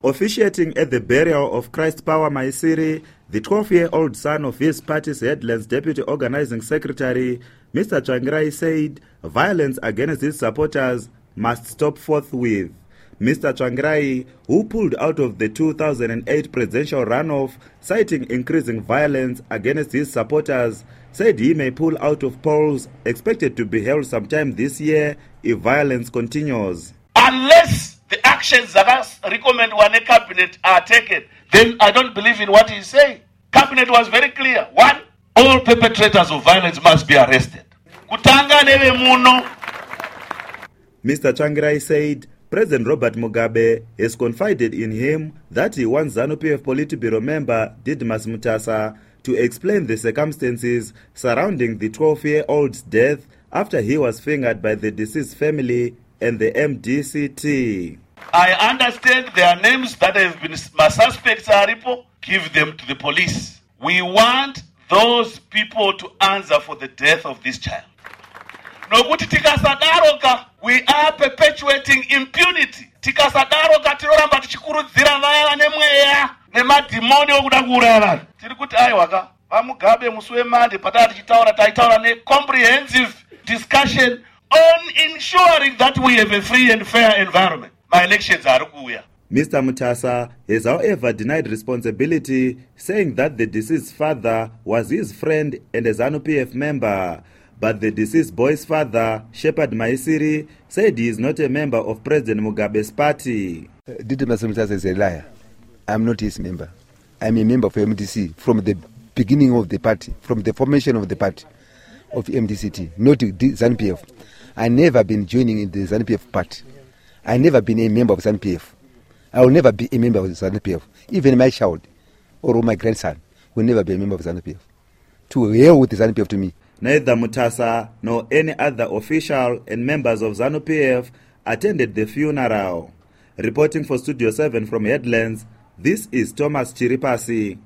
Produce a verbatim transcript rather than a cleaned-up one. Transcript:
Officiating at the burial of Christ Power Maisiri, the twelve-year-old son of his party's Headlands Deputy Organizing Secretary, Mister Tsvangirai said violence against his supporters must stop forthwith. Mister Tsvangirai, who pulled out of the two thousand eight presidential runoff, citing increasing violence against his supporters, said he may pull out of polls expected to be held sometime this year if violence continues. Unless the actions that I recommend when a cabinet are taken, then I don't believe in what he's saying. Cabinet was very clear. One, all perpetrators of violence must be arrested. Mister Tsvangirai said President Robert Mugabe has confided in him that he wants ZANU-P F Politburo member Didmus Mutasa to explain the circumstances surrounding the twelve-year-old's death after he was fingered by the deceased family and the M D C T. I understand there are names that have been my suspects are people. Give them to the police. We want those people to answer for the death of this child. Nokuti tikasadaroka, we are perpetuating impunity. Tikasadaroka tiroramba tichikurudzira vaya vane mweya nemadhimoni okuda kuuraya vanhu. Tiri kuti aiwaka vamugabe musi wemande patati tichitaura taitaura ne-comprehensive discussion on ensuring that we have a free and fair environment. My elections are kuuya. Mister Mutasa has however denied responsibility, saying that the deceased father was his friend and a ZANU-P F member. But the deceased boy's father, Shepherd Maisiri, said he is not a member of President Mugabe's party. Didmus Mutasa is a liar. I'm not his member. I'm a member of M D C from the beginning of the party, from the formation of the party of M D C T, not ZANU-P F. I never been joining in the ZANU-P F party. I never been a member of ZANU-P F. I will never be a member of ZANU-P F. Even my child or my grandson will never be a member of ZANU-P F. To hell with the ZANU-P F to me. Neither Mutasa nor any other official and members of ZANU-P F attended the funeral. Reporting for Studio seven from Headlands, this is Thomas Chiripasi.